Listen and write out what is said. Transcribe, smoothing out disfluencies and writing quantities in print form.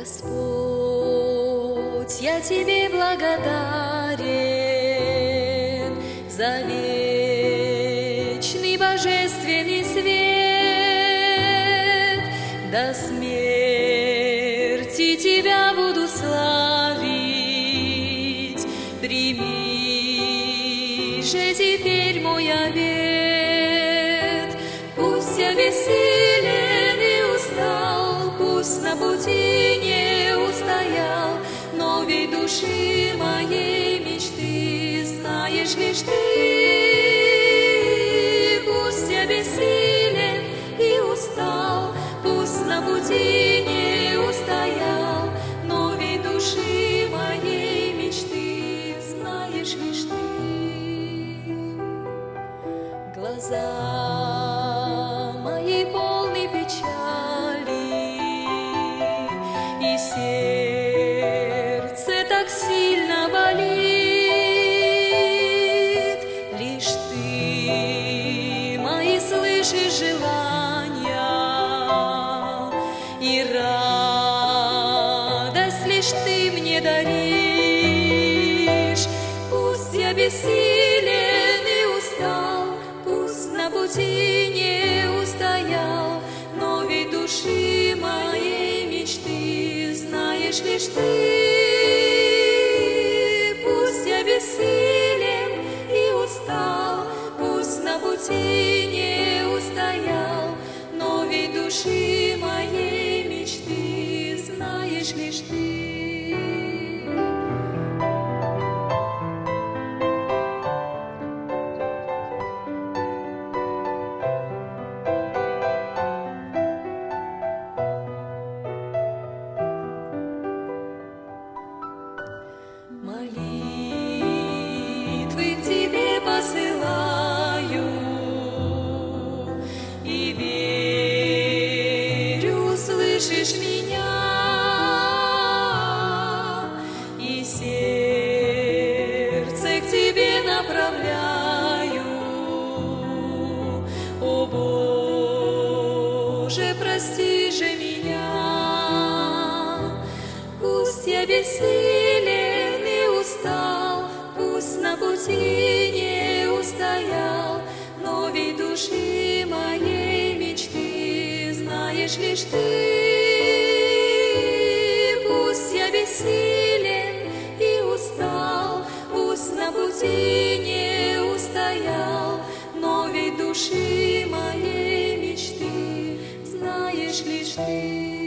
Господь, я Тебе благодарен за вечный божественный свет. До смерти Тебя буду славить, прими же теперь мой обет. Пусть я бессилен и устал, пусть на пути не устоял, но ведь души моей мечты знаешь лишь Ты. Пусть я бессилен и устал, пусть на пути не устоял, но ведь души моей мечты знаешь лишь Ты. Глаза мои полны печали, и сердце так сильно болит. Лишь Ты мои слышишь желания, и радость лишь Ты мне даришь. Пусть я бессилен и устал, пусть на пути не устоял, но ведь души моей мечты знаешь лишь Ты. Пусть я бессилен и устал, пусть на пути не устоял, но ведь души моей мечты знаешь лишь Ты. Молитвы к Тебе посылаю, и верю, услышишь меня, и сердце к Тебе направляю. О Боже, прости же меня. Пусть я бессилен и устал, пусть на пути не устоял, но ведь души моей мечты знаешь лишь Ты. Пусть я бессилен и устал, пусть на пути не устоял, но ведь души моей мечты знаешь лишь Ты.